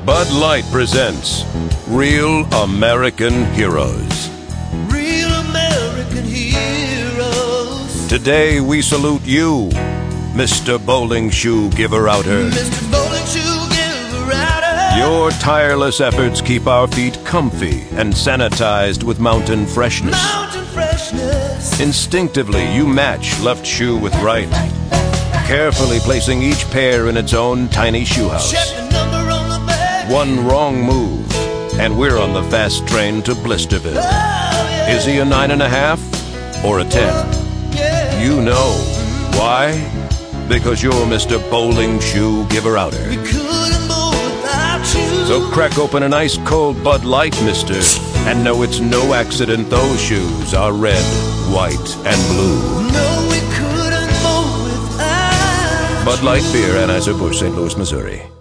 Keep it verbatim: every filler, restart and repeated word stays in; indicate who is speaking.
Speaker 1: Bud Light presents Real American Heroes.
Speaker 2: Real American heroes.
Speaker 1: Today we salute you, Mister Bowling Shoe Giver-Outer.
Speaker 2: Mister Bowling Shoe Giver-Outer.
Speaker 1: Your tireless efforts keep our feet comfy and sanitized with mountain freshness.
Speaker 2: Mountain freshness.
Speaker 1: Instinctively, you match left shoe with right, carefully placing each pair in its own tiny shoe house.
Speaker 2: Check the number on the back.
Speaker 1: One wrong move, and we're on the fast train to Blisterville.
Speaker 2: Oh, yeah.
Speaker 1: Is he a nine and a half or a ten?
Speaker 2: Yeah.
Speaker 1: You know. Why? Because you're Mister Bowling Shoe Giver-Outer.
Speaker 2: We couldn't move without you.
Speaker 1: So crack open an ice cold Bud Light, mister, and know it's no accident those shoes are red, white, and blue.
Speaker 2: No, we couldn't move without
Speaker 1: Bud Light Beer, Anheuser-Busch, Saint Louis, Missouri.